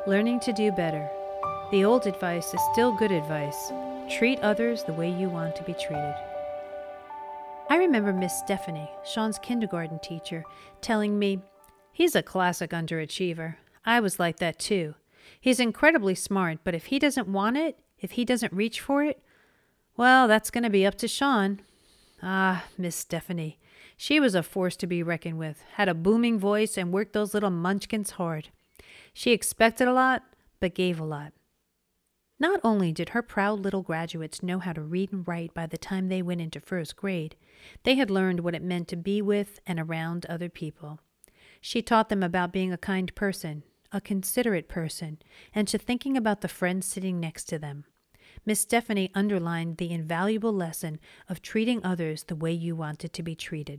Learning to do better. The old advice is still good advice. Treat others the way you want to be treated. I remember Miss Stephanie, Sean's kindergarten teacher, telling me, "He's a classic underachiever. I was like that too. He's incredibly smart, but if he doesn't want it, if he doesn't reach for it, well, that's going to be up to Sean." Ah, Miss Stephanie. She was a force to be reckoned with, had a booming voice, and worked those little munchkins hard. She expected a lot, but gave a lot. Not only did her proud little graduates know how to read and write by the time they went into first grade, they had learned what it meant to be with and around other people. She taught them about being a kind person, a considerate person, and to thinking about the friends sitting next to them. Miss Stephanie underlined the invaluable lesson of treating others the way you wanted to be treated.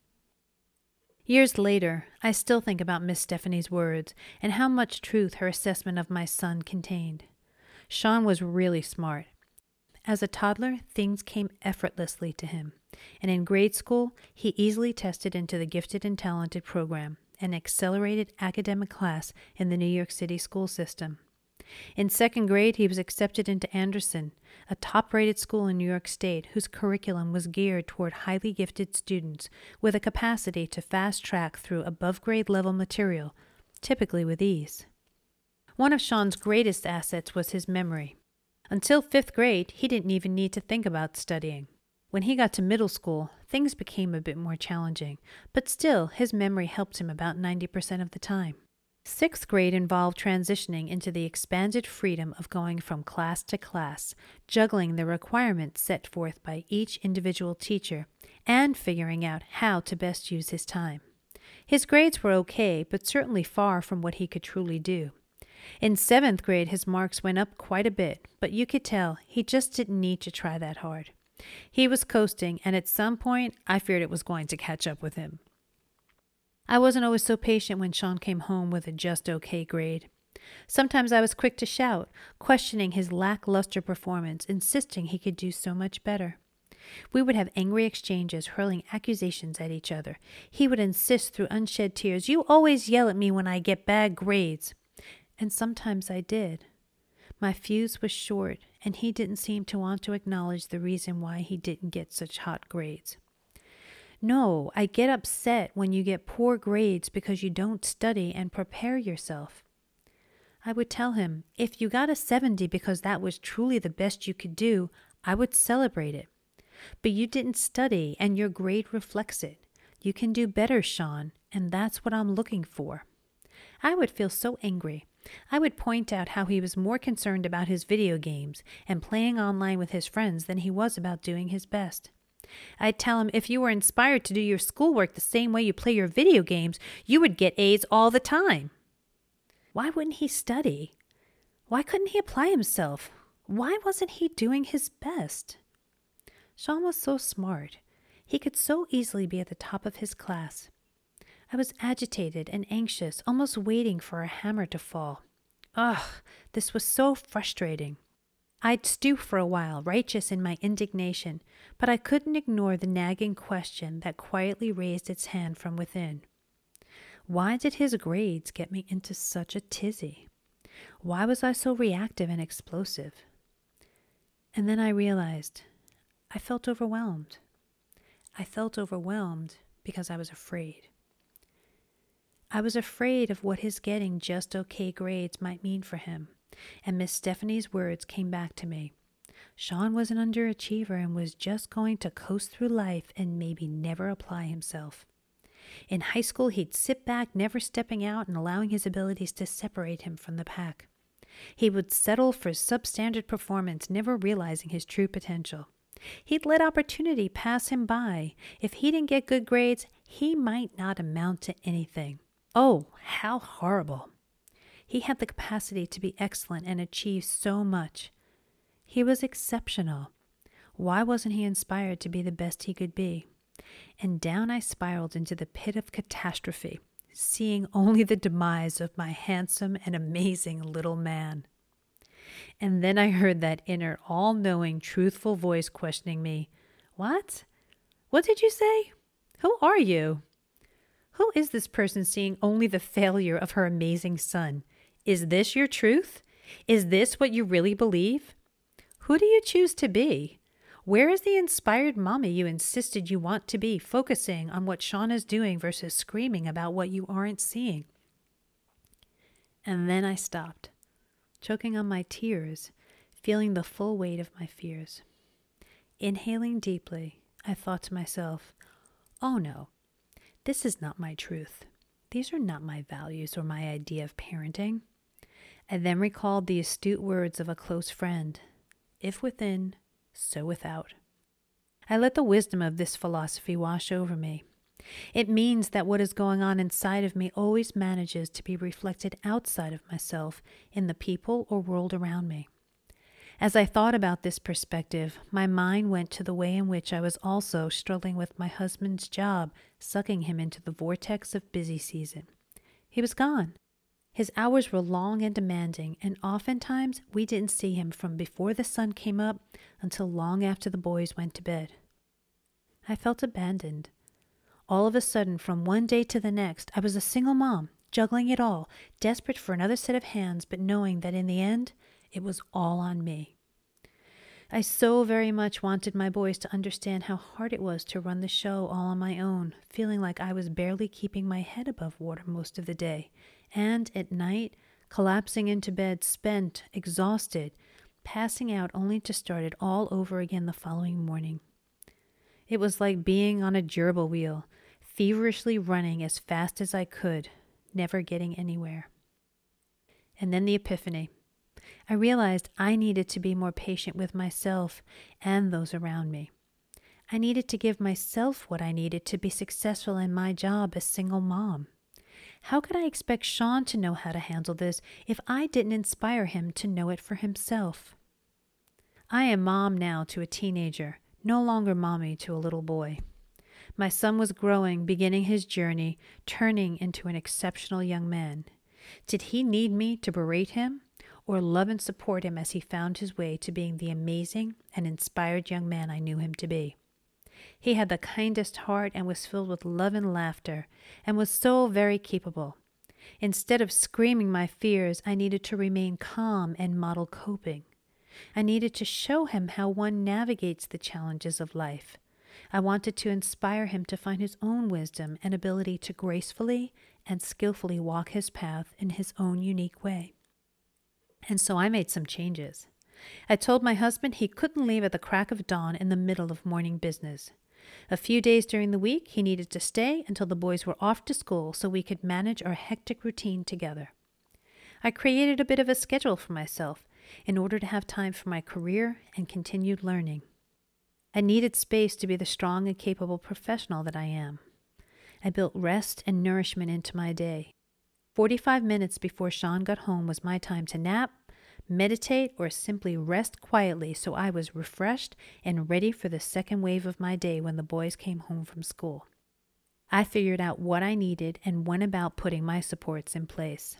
Years later, I still think about Miss Stephanie's words and how much truth her assessment of my son contained. Sean was really smart. As a toddler, things came effortlessly to him, and in grade school, he easily tested into the Gifted and Talented program, an accelerated academic class in the New York City school system. In second grade, he was accepted into Anderson, a top-rated school in New York State whose curriculum was geared toward highly gifted students with a capacity to fast-track through above-grade level material, typically with ease. One of Sean's greatest assets was his memory. Until fifth grade, he didn't even need to think about studying. When he got to middle school, things became a bit more challenging, but still, his memory helped him about 90% of the time. Sixth grade involved transitioning into the expanded freedom of going from class to class, juggling the requirements set forth by each individual teacher, and figuring out how to best use his time. His grades were okay, but certainly far from what he could truly do. In seventh grade, his marks went up quite a bit, but you could tell he just didn't need to try that hard. He was coasting, and at some point, I feared it was going to catch up with him. I wasn't always so patient when Sean came home with a just okay grade. Sometimes I was quick to shout, questioning his lackluster performance, insisting he could do so much better. We would have angry exchanges, hurling accusations at each other. He would insist through unshed tears, "You always yell at me when I get bad grades." And sometimes I did. My fuse was short, and he didn't seem to want to acknowledge the reason why he didn't get such hot grades. "No, I get upset when you get poor grades because you don't study and prepare yourself." I would tell him, if you got a 70 because that was truly the best you could do, I would celebrate it. But you didn't study, and your grade reflects it. You can do better, Sean, and that's what I'm looking for. I would feel so angry. I would point out how he was more concerned about his video games and playing online with his friends than he was about doing his best. I'd tell him if you were inspired to do your schoolwork the same way you play your video games, you would get A's all the time. Why wouldn't he study? Why couldn't he apply himself? Why wasn't he doing his best? Sean was so smart. He could so easily be at the top of his class. I was agitated and anxious, almost waiting for a hammer to fall. Ugh, this was so frustrating. I'd stew for a while, righteous in my indignation, but I couldn't ignore the nagging question that quietly raised its hand from within. Why did his grades get me into such a tizzy? Why was I so reactive and explosive? And then I realized I felt overwhelmed. I felt overwhelmed because I was afraid. I was afraid of what his getting just okay grades might mean for him, and Miss Stephanie's words came back to me. Sean was an underachiever and was just going to coast through life and maybe never apply himself. In high school, he'd sit back, never stepping out and allowing his abilities to separate him from the pack. He would settle for substandard performance, never realizing his true potential. He'd let opportunity pass him by. If he didn't get good grades, he might not amount to anything. Oh, how horrible. He had the capacity to be excellent and achieve so much. He was exceptional. Why wasn't he inspired to be the best he could be? And down I spiraled into the pit of catastrophe, seeing only the demise of my handsome and amazing little man. And then I heard that inner, all-knowing, truthful voice questioning me. What? What did you say? Who are you? Who is this person seeing only the failure of her amazing son? Is this your truth? Is this what you really believe? Who do you choose to be? Where is the inspired mommy you insisted you want to be, focusing on what Sean is doing versus screaming about what you aren't seeing? And then I stopped, choking on my tears, feeling the full weight of my fears. Inhaling deeply, I thought to myself, oh no, this is not my truth. These are not my values or my idea of parenting. I then recalled the astute words of a close friend, if within, so without. I let the wisdom of this philosophy wash over me. It means that what is going on inside of me always manages to be reflected outside of myself in the people or world around me. As I thought about this perspective, my mind went to the way in which I was also struggling with my husband's job, sucking him into the vortex of busy season. He was gone. His hours were long and demanding, and oftentimes we didn't see him from before the sun came up until long after the boys went to bed. I felt abandoned. All of a sudden, from one day to the next, I was a single mom, juggling it all, desperate for another set of hands, but knowing that in the end, it was all on me. I so very much wanted my boys to understand how hard it was to run the show all on my own, feeling like I was barely keeping my head above water most of the day, and at night, collapsing into bed, spent, exhausted, passing out only to start it all over again the following morning. It was like being on a gerbil wheel, feverishly running as fast as I could, never getting anywhere. And then the epiphany. I realized I needed to be more patient with myself and those around me. I needed to give myself what I needed to be successful in my job as single mom. How could I expect Sean to know how to handle this if I didn't inspire him to know it for himself? I am mom now to a teenager, no longer mommy to a little boy. My son was growing, beginning his journey, turning into an exceptional young man. Did he need me to berate him or love and support him as he found his way to being the amazing and inspired young man I knew him to be? He had the kindest heart and was filled with love and laughter and was so very capable. Instead of screaming my fears, I needed to remain calm and model coping. I needed to show him how one navigates the challenges of life. I wanted to inspire him to find his own wisdom and ability to gracefully and skillfully walk his path in his own unique way. And so I made some changes. I told my husband he couldn't leave at the crack of dawn in the middle of morning business. A few days during the week, he needed to stay until the boys were off to school so we could manage our hectic routine together. I created a bit of a schedule for myself in order to have time for my career and continued learning. I needed space to be the strong and capable professional that I am. I built rest and nourishment into my day. 45 minutes before Sean got home was my time to nap, meditate, or simply rest quietly so I was refreshed and ready for the second wave of my day when the boys came home from school. I figured out what I needed and went about putting my supports in place.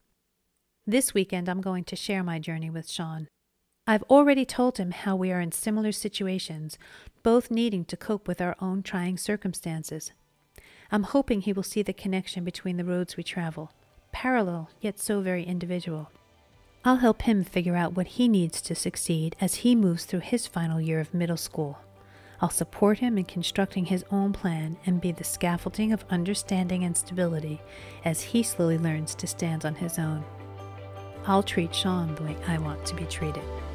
This weekend, I'm going to share my journey with Sean. I've already told him how we are in similar situations, both needing to cope with our own trying circumstances. I'm hoping he will see the connection between the roads we travel, parallel yet so very individual. I'll help him figure out what he needs to succeed as he moves through his final year of middle school. I'll support him in constructing his own plan and be the scaffolding of understanding and stability as he slowly learns to stand on his own. I'll treat Sean the way I want to be treated.